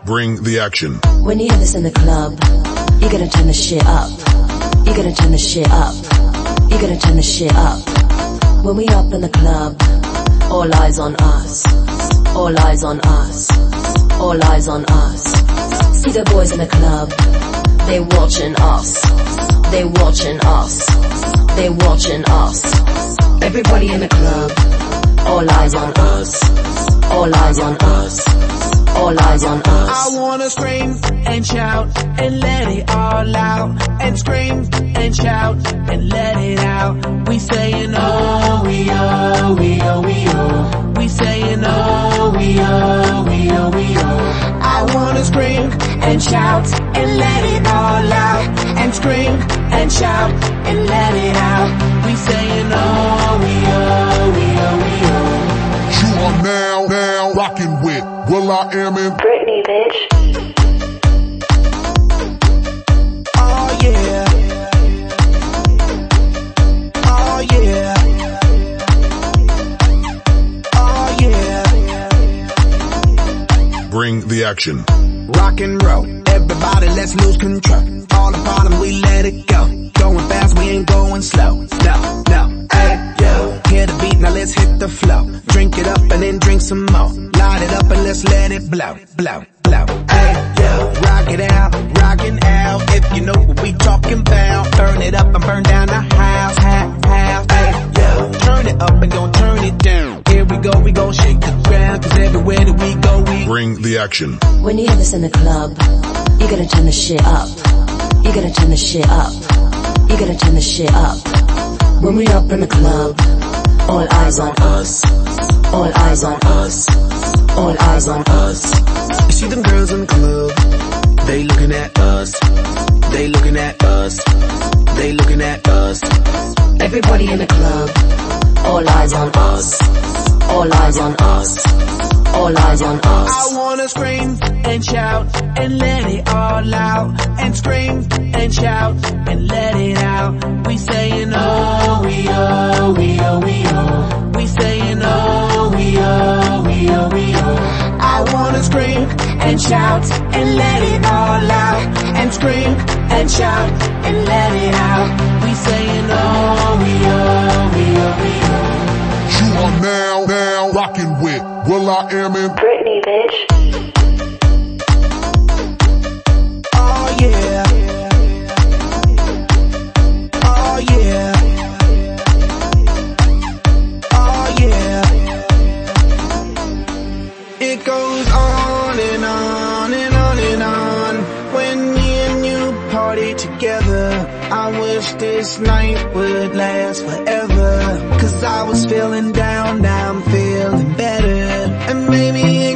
Bring the action. When you hear this in the club, you're gonna turn the shit up. You're gonna turn the shit up. You're gonna turn the shit up. When we up in the club, all eyes on us. All eyes on us. All eyes on us. See the boys in the club, they watching us. They watching us. They watching us. Everybody in the club, all eyes on us. All eyes on us. All eyes on us. I wanna scream and shout and let it all out. And scream and shout and let it out. We saying oh, we oh, we oh, we oh. We saying oh, we oh, we oh, we oh. I wanna scream and shout and let it all out. And scream and shout and let it out. We saying oh, we oh, we oh, we oh. You are now rocking with will.i.am in Britney, bitch. Oh yeah. Oh yeah. Oh yeah. Bring the action. Rock and roll, everybody let's lose control. All the bottom we let it go. Going fast, we ain't going slow. No, no, hey, yo. Hear the beat, now let's hit the flow. Drink it up and then drink some more. Light it up and let's let it blow, blow, blow. Hey, yo. Rock it out, rockin' out. If you know what we talking about. Burn it up and burn down the house, house. Hey, yo. Turn it up and don't turn it down. Here we gon' shake the ground. Cause everywhere that we go, we bring the action. When you hear this in the club, you're gonna turn the shit up. You're gonna turn the shit up. You're gonna turn the shit up. When we up in the club, all eyes on us. All eyes on us. All eyes on us. You see them girls in the club, they looking at us. They looking at us. They looking at us. Everybody in the club, all eyes on us. All eyes on us. All eyes on us. I wanna scream and shout and let it all out. And scream and shout and let it out. We saying oh, we oh, we oh, we oh. We saying oh, we oh, we oh, we oh. I wanna scream and shout and let it all out. And scream and shout and let it out. We saying oh, we oh, we oh, we oh. You are now rocking with will.i.am in Britney, bitch. Oh yeah. Oh yeah. Oh yeah. It goes on and on and on and on. When me and you party together, I wish this night would last forever. Cause I was feeling down, now I'm feeling better. And maybe